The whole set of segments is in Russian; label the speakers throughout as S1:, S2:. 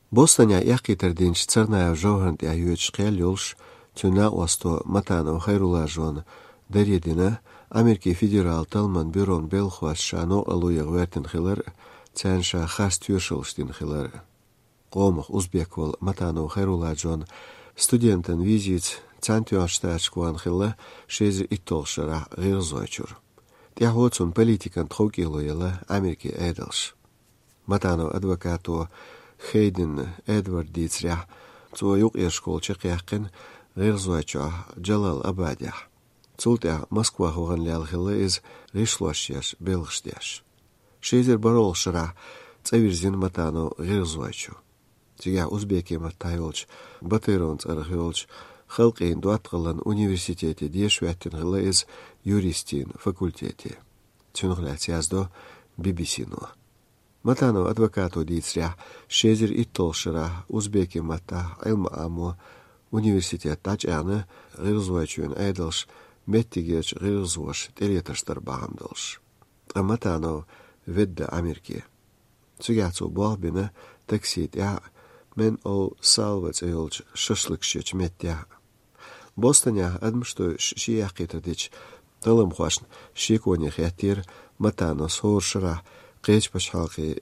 S1: Bostania yakiterdinch tsarnaya jauhant ya yuch qiyalulsh tuna wasto matano khairulajon daridina Amerika Federal Talman Büron Belkhwas shano aluyag vertin khilar tsansha khas tuyshulstin khilar qomukh Uzbekol matano khairulajon studenten vizit tsantyashtaachkuan khilla shezi ittolshara ghirzoychur tiahotsun politikan trokiloyala Amerika edels matano advokato Hayden Edward Dietzrich zu юг-школ чекяхкин гырзуача Джалал Абадях. Цултя Москва хоганлял хилы из ришлошьяш белгштяш. Шейзер барол шара цавирзин матану гырзуачу. Тига узбеки матайолч батыронц археолч халкин дуатқалан университете дешвяттин хилы из юристин факультете. Тюнглят яздо BBC-ну. Матану адвокату Дийцрях шезер иттолшыра узбеки мата илма аму университет тачаны гырзуачуен айдалш меттигеч гырзуаш тереташтар багамдалш. А матану ведда Америки. Цугацу балбина таксит я мен ол салвац эйлч шашлыкшеч меття. Бостоня адм что шияқитадич талым хвашн шиконе хятир матану соршыра Qeech pashalqi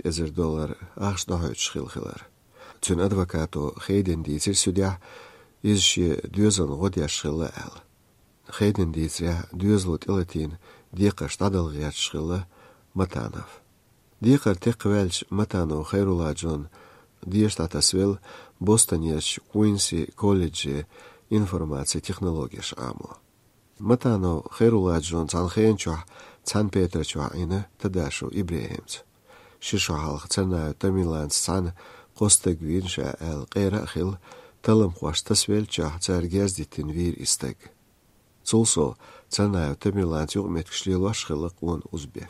S1: $8 aqsh dahoych khilkhilar. Tün advokato Hayden Dietzir sudya izshi düzan godyash khilla al. Hayden Dietzir düzlut ilatin diqa shtadalgiyach khilla Matanov. Diqa teqvelch Matano Khairulajon diestatasvel Bostoniash Quincy College informatsiya технологияш амо. Matano Khairulajon Sanxenchwa Цан Петрчва ина тадашу Ибрахимц. Шишахалх цана тамиланц цан Костагвинша ал Qeyraqil талым хваш тасвелча царгяздитин вир истаг. Цулсо цана тамиланц югметкшлилаш хылык он узбек.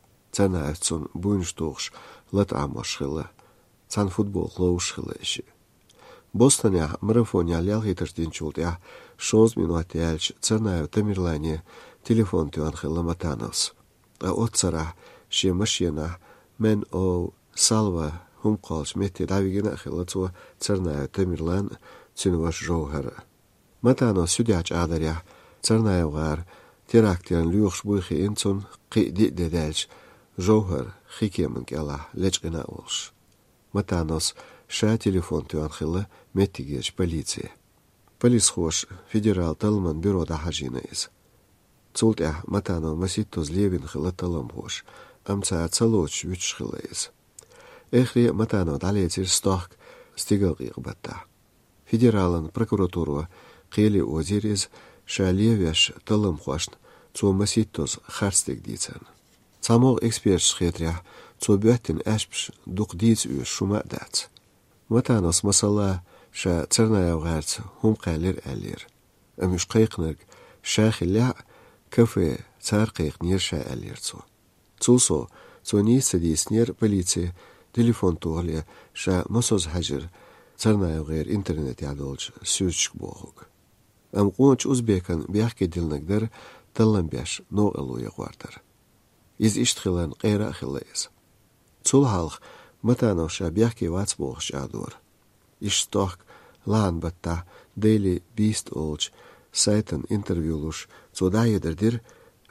S1: Цана цун буйнштугш лат амашхыла. Цан футбол клоуш хылыши. Бостоня марафоня лялхитертин чултя 6 минут ялч цана тамирлане телефон тюан хилла матанос. А отцара ши машина мен о салва хумкалш метти давигина хилла цу царная тамирлан цюнваш жоухара. Матанос сюдяч адаря царная угар терактиан люхш буйхи инцун қи дидедельч жоухар хикемен кела лечкина олш. Матанос ша телефон тюан хилла меттигеч полиция. Полис хош Федерал Талман бюро да хажина из. Цултя матано маситтоз левин хила талам хош. Амца цалоч вич хила из. Эхри матано далецир стохк стигал гигбатта. Федералан прокуратуру қели озир из ша левяш талам хошн цу маситтоз харстик дицен. Цамол эксперт шхетря цу бяттин ашпш дук диц үй шума дац. Матанос масала ша царная угарц хум қалер әлер. Амиш қайқнырг ша хилля кафе цар қайқнер ша әлерцу. Цулсо цуни садиснер полиция телефон туғле ша масоз хажыр царная угар интернет ядолч сюрчк боғуг. Ам қонч узбекан бяхке дилнагдар таллан бяш но алуя гвардар. Из иштхилан қайра хилайыз. Цул халх матано ша бяхке вац боғш адор. Иштох лан батта Daily Beast олч сайтан интервьюлуш цудаедердир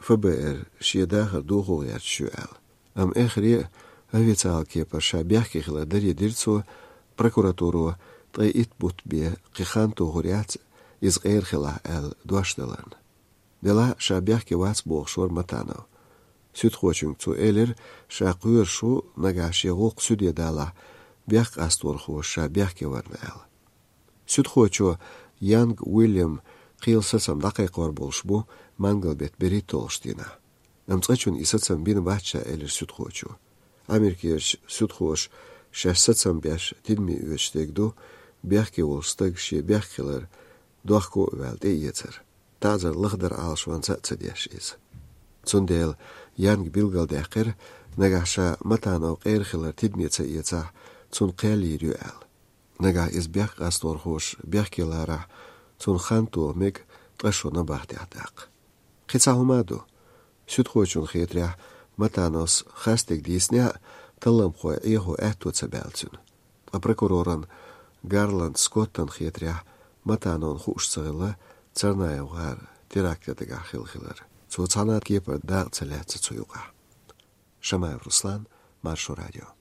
S1: ФБР шиедахар духуяр шуал. Ам эхри официал кепа шабяхки хила даредир цу прокуратуру тайит бутбе қихан тугуряц из эрхила ал дуашталан. Дела шабяхки вац боғшор матано. Süt хочун цу элер шақуер шу нагаши гук süde дала бяк астор хоша бяхке варнал. Süt хочу Янг Уильям қиылсасам дақайқор болшбу мангалбет бери толштина. Амцачун исацам бин бача элер süt хочу. Америкеш süt хош шашсацам бяш дидми үештегду бяхке олстаг ши бяхкелер дуахко валде ецер. Тазар лыгдар алшван цацадяш из. Цундел Янг билгалдақыр нагаша матано қайрхилар тидмеца еца цун қайли рюал. Нага из бях астор хош бяхкелара цун ханту мег ташона бахдиатақ. Қицахумаду süt хочун хетря матанос хастек дисня талам хой ихо эхтуца бэлцун. a prokuroran Garland Scottan khietrah matanon khushsagla tsarnayagar tiraktadaga khilkhilar so tsanat kepa da tsalat tsuyuqa Shamaev Ruslan Marsho Radio